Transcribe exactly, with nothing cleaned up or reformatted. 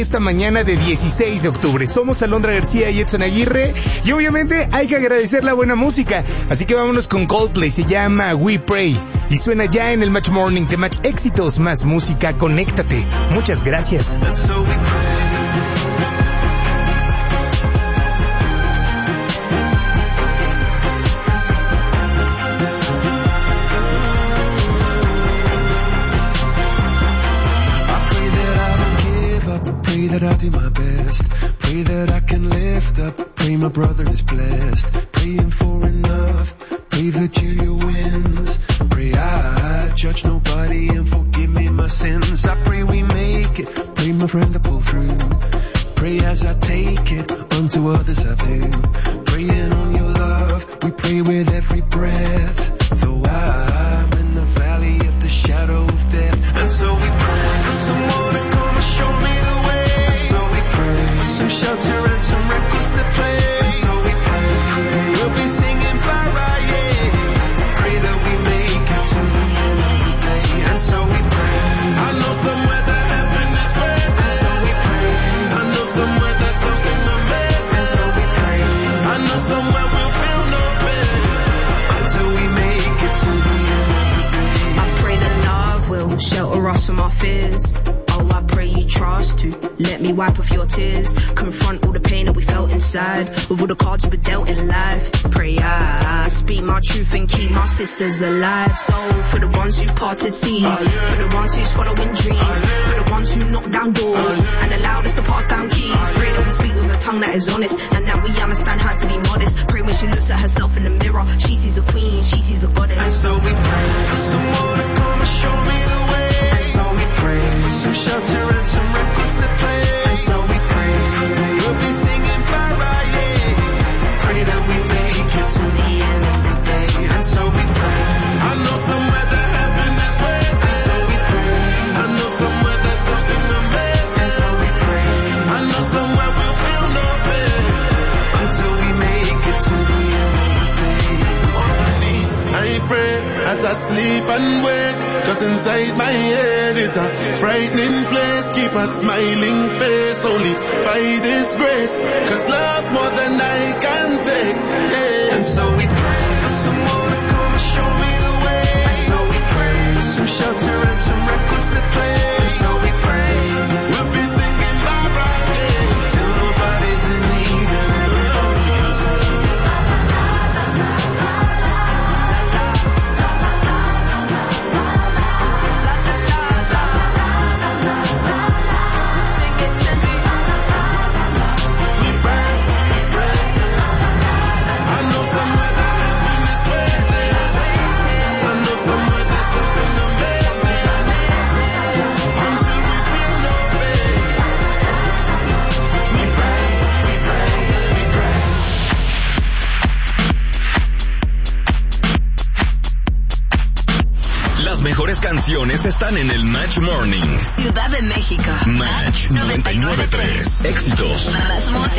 Esta mañana de dieciséis de octubre. Somos Alondra García y Edson Aguirre. Y obviamente hay que agradecer la buena música. Así que vámonos con Coldplay. Se llama We Pray. Y suena ya en el Match Morning de Match Éxitos. Más música. Conéctate. Muchas gracias. Pray that I do my best. Pray that I can lift up. Pray my brother is blessed. Praying for enough. Pray that you wins. Pray I judge nobody and forgive me my sins. I pray we make it. Pray my friend to pull through. Pray as I take it. Unto others I do. Praying on your love. We pray with every breath. Though I'm in the valley of the shadow of death. And so we pray for someone to come and show me the way. For some shelter and some records to play. And so we pray. We'll be singing Mariah. Pray that we make it to the end of the day. And so we pray. I know somewhere that heaven is waiting. And so we pray. I know somewhere that something amazing. And so we pray. I know somewhere we'll feel no pain. Until we make it to the end of the day. I pray that love will shelter us from our fears. I pray you trust to let me wipe off your tears. Confront all the pain that we felt inside. With all the cards we were dealt in life. Pray I speak my truth and keep my sisters alive. So for the ones who parted seas, oh, yeah. For the ones who's following dreams, oh, yeah. For the ones who knock down doors, oh, yeah. And allowed us to pass down keys, oh, pray that we speak with a tongue that is honest, and that we understand how to be modest. Pray when she looks at herself in the mirror, she sees a queen, she sees a goddess. And so we pray for someone to come and show me the way. And so we pray for some shelter and some records to play. And so we pray we'll be singing Mariah. Pray that we make it to the end of the day. And so we pray. I know somewhere that heaven is waiting. And so we pray. I know somewhere that something amazing. And so we pray. I know somewhere we'll feel no pain. Until we make it to the end of the day. On my knees, I pray as I sleep and wake. Cause inside my head is a frightening place. Keep a smiling face only by this grace. Cause love's more than I can take, yeah. And so we pray for someone to come and show me the way. And so we pray for some shelter and some records to play. And so we pray we'll be singing Mariah till nobody's in need and everybody feels okay. Las mejores canciones están en el Match Morning. Ciudad de México. Match noventa y nueve punto tres. Éxitos. Más música.